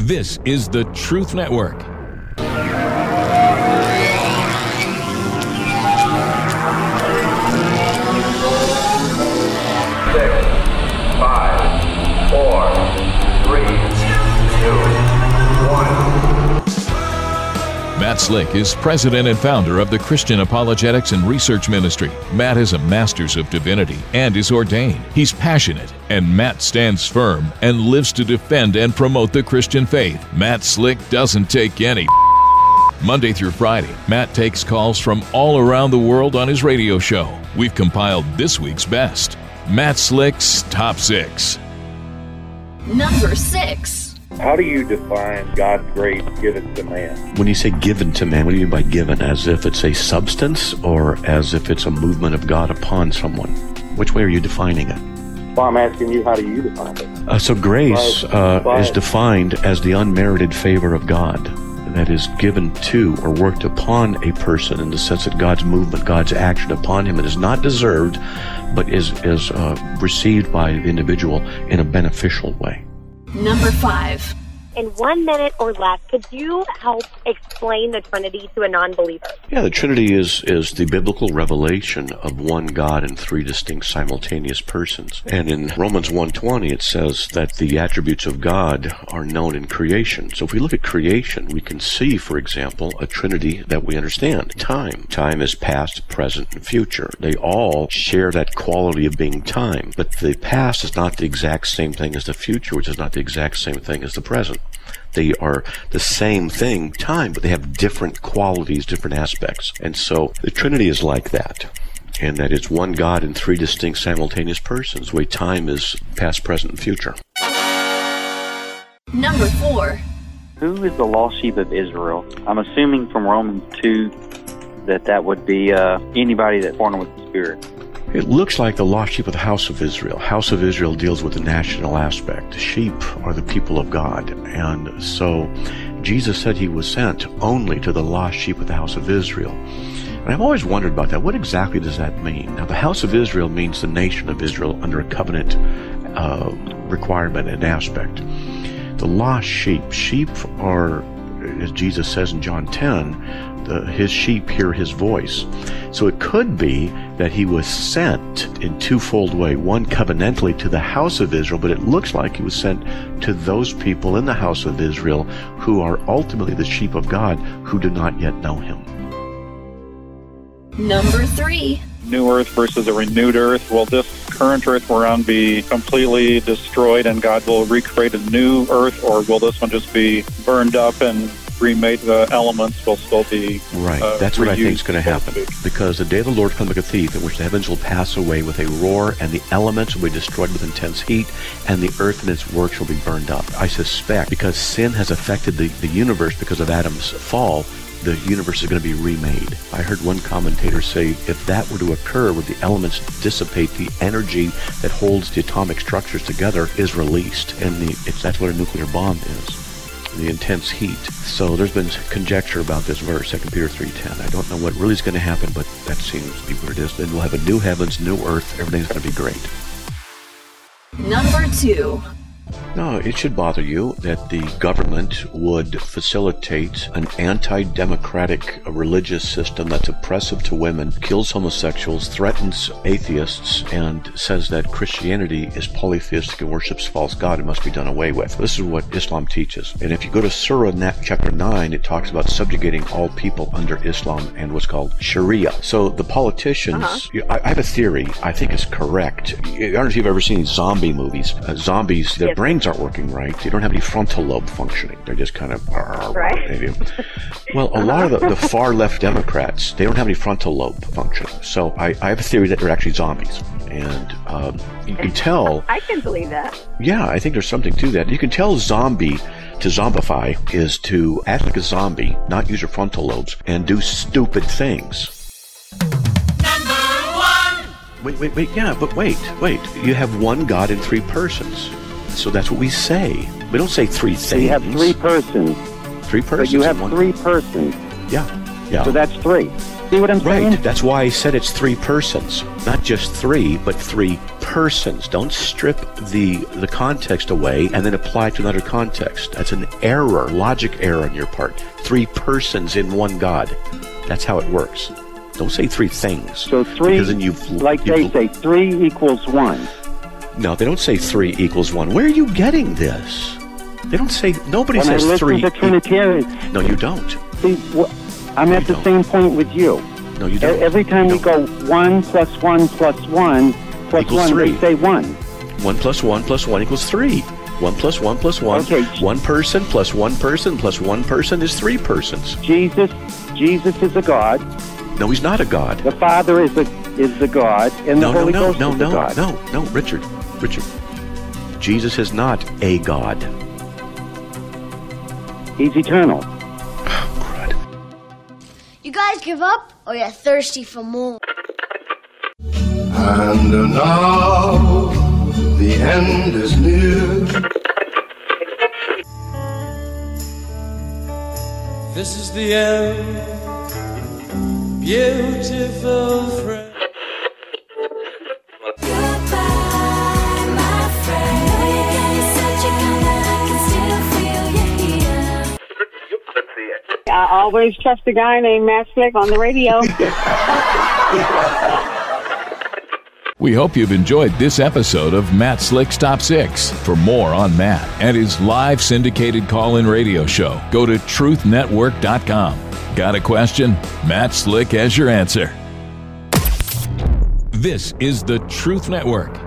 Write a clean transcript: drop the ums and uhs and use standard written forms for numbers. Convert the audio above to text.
This is the Truth Network. Matt Slick is president and founder of the Christian Apologetics and Research Ministry. Matt is a master's of divinity and is ordained. He's passionate, and Matt stands firm and lives to defend and promote the Christian faith. Matt Slick doesn't take any Monday through Friday, Matt takes calls from all around the world on his radio show. We've compiled this week's best. Matt Slick's Top 6. Number 6. How do you define God's grace given to man? When you say given to man, what do you mean by given? As if it's a substance or as if it's a movement of God upon someone? Which way are you defining it? Well, I'm asking you, how do you define it? So grace is defined as the unmerited favor of God that is given to or worked upon a person in the sense that God's movement, God's action upon him, it is not deserved, but is received by the individual in a beneficial way. Number 5. In 1 minute or less, could you help explain the Trinity to a non-believer? Yeah, the Trinity is the biblical revelation of one God in 3 distinct simultaneous persons. And in Romans 1:20, it says that the attributes of God are known in creation. So if we look at creation, we can see, for example, a Trinity that we understand. Time. Time is past, present, and future. They all share that quality of being time. But the past is not the exact same thing as the future, which is not the exact same thing as the present. They are the same thing, time, but they have different qualities, different aspects. And so the Trinity is like that, and that it's one God in 3 distinct simultaneous persons, the way time is past, present, and future. Number 4. Who is the lost sheep of Israel? I'm assuming from Romans 2 that would be anybody that's born with the Spirit. It looks like the lost sheep of the house of Israel. House of Israel deals with the national aspect. Sheep are the people of God. And so Jesus said he was sent only to the lost sheep of the house of Israel. And I've always wondered about that. What exactly does that mean? Now, the house of Israel means the nation of Israel under a covenant requirement and aspect. The lost sheep are, as Jesus says in John 10, his sheep hear his voice. So it could be that he was sent in twofold way. One, covenantally to the house of Israel, but it looks like he was sent to those people in the house of Israel who are ultimately the sheep of God who do not yet know him. Number 3. New earth versus a renewed earth. Will this current earth we're on be completely destroyed and God will recreate a new earth, or will this one just be burned up and remade? The elements will still be right. That's what I think is going to happen, because the day of the Lord comes like a thief, in which the heavens will pass away with a roar, and the elements will be destroyed with intense heat, and the earth and its works will be burned up. I suspect because sin has affected the universe because of Adam's fall, the universe is going to be remade. I heard one commentator say, if that were to occur, where the elements dissipate, the energy that holds the atomic structures together is released, and that's what a nuclear bomb is. The intense heat. So there's been conjecture about this verse, 2 Peter 3:10. I don't know what really is going to happen, but that seems to be what it is. Then we'll have a new heavens, new earth. Everything's going to be great. Number 2. No, it should bother you that the government would facilitate an anti-democratic religious system that's oppressive to women, kills homosexuals, threatens atheists, and says that Christianity is polytheistic and worships false God and must be done away with. This is what Islam teaches. And if you go to Surah chapter 9, it talks about subjugating all people under Islam and what's called Sharia. So the politicians, I have a theory I think is correct. I don't know if you've ever seen zombie movies. Zombies, their brains aren't working right. They don't have any frontal lobe functioning. They're just kind of... Right. Well, a lot of the far left Democrats, they don't have any frontal lobe functioning. So I have a theory that they're actually zombies. And you can tell... I can believe that. Yeah, I think there's something to that. You can tell zombie to zombify is to act like a zombie, not use your frontal lobes, and do stupid things. Wait, yeah, but wait. You have one God in 3 persons. So that's what we say. We don't say 3 things. So you have 3 persons. 3 persons. But you have 3 persons. Yeah. So that's 3. See what I'm saying? Right. That's why I said it's 3 persons. Not just 3, but 3 persons. Don't strip the context away and then apply it to another context. That's an error, logic error on your part. 3 persons in one God. That's how it works. Don't say 3 things. So 3, because then they say 3 equals 1. No, they don't say 3 equals 1. Where are you getting this? They don't say, nobody when says 3. When I listen to Trinitarians. No, you don't. See, I'm at the same point with you. No, you don't. Every time we go 1 plus 1 plus 1 plus equals 1, 3. they say 1. 1 plus 1 plus 1 equals 3. 1 plus 1 plus 1. Okay. 1 person plus 1 person plus 1 person is 3 persons. Jesus is a God. No, he's not a God. The Father is the God, and the Holy Ghost is the God. No, Richard. Jesus is not a God. He's eternal. Oh, crud. You guys give up, or you're thirsty for more? And now the end is near. This is the end, beautiful friend. I always trust a guy named Matt Slick on the radio. We hope you've enjoyed this episode of Matt Slick's Top 6. For more on Matt and his live syndicated call-in radio show, go to truthnetwork.com. Got a question? Matt Slick has your answer. This is the Truth Network.